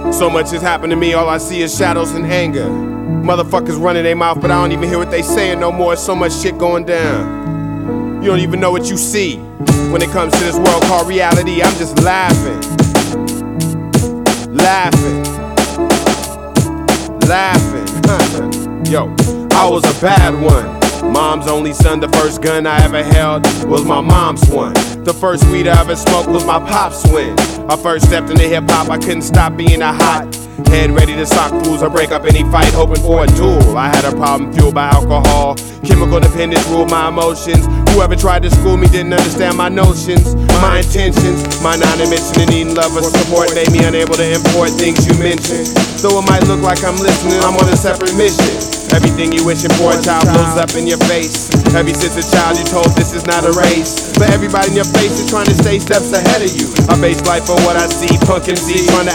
So much has happened to me, all I see is shadows and anger. Motherfuckers running their mouth, but I don't even hear what they saying no more. So much shit going down. You don't even know what you see. When it comes to this world called reality, I'm just laughing. Laughing. Laughing. Yo, I was a bad one. Mom's only son, the first gun I ever held was my mom's one. The first weed I ever smoked was my pop's win. I first stepped into hip-hop, I couldn't stop being a hot head, ready to sock fools or break up any fight, hoping for a duel. I had a problem fueled by alcohol. Chemical dependence ruled my emotions. Whoever tried to school me didn't understand my notions, my intentions. My non-admission and needing love or support made me unable to import things you mentioned. Though it might look like I'm listening, I'm on a separate mission. Everything you wishing for a child blows up in your face. Ever since a child you told this is not a race, but everybody in your face is trying to stay steps ahead of you. I base life on what I see, punk MCs trying to